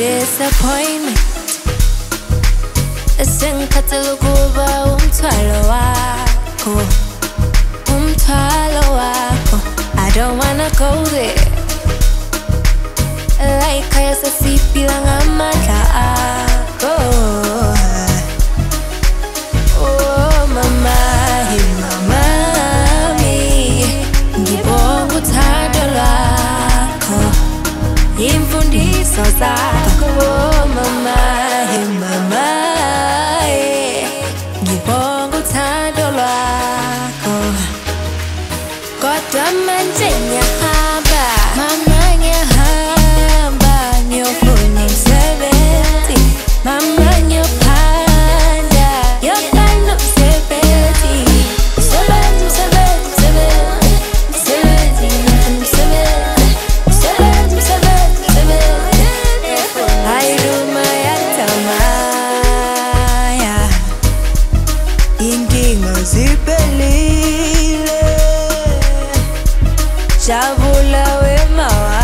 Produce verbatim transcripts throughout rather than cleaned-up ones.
disappointment. Sengikhathele ukuba umthwalo wakho, umthwalo wakho. I don't wanna go there. Like I sasipila ngamandla akho. Oh mama, hey mama mi, ngibonga uthando lwakho, imfundiso zakho. Oh mama, hey mama, ngibonga uthando lwakho. Kodwa manje ngiyahamba, mama ngiyahamba, ngiyofuna umsebenzi. Mama ngiyophanda, ngiyofuna umsebenzi. Umsebenzi, umsebenzi, umsebenzi, umsebenzi, umsebenzi, umsebenzi, umsebenzi. Ayiluma yatamaya, inkinga ziphelile. Jabula wemawa,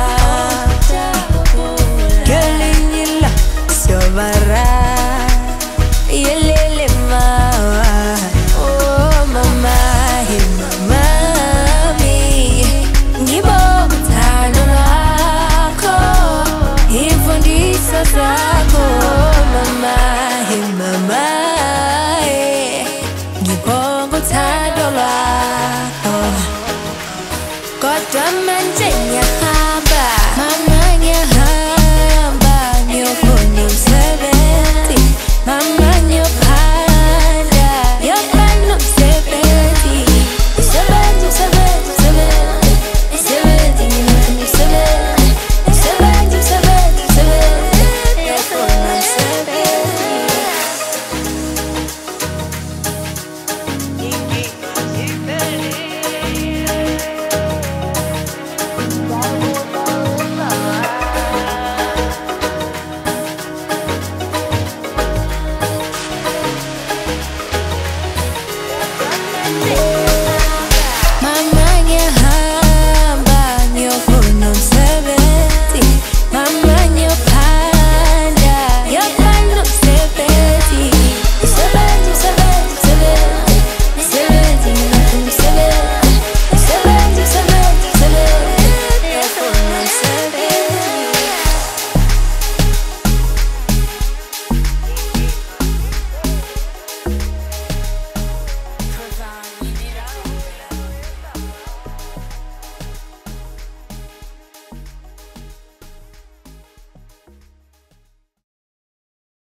Gelinyila Siobara, Yelele mawa. Oh mama, hey mama mi, ngibonga uthando lwakho, imfundiso zakho. Oh mama, hey mama, ngibonga uthando lwakho. Kodwa manje ngiyahamba, mama ngiyahamba.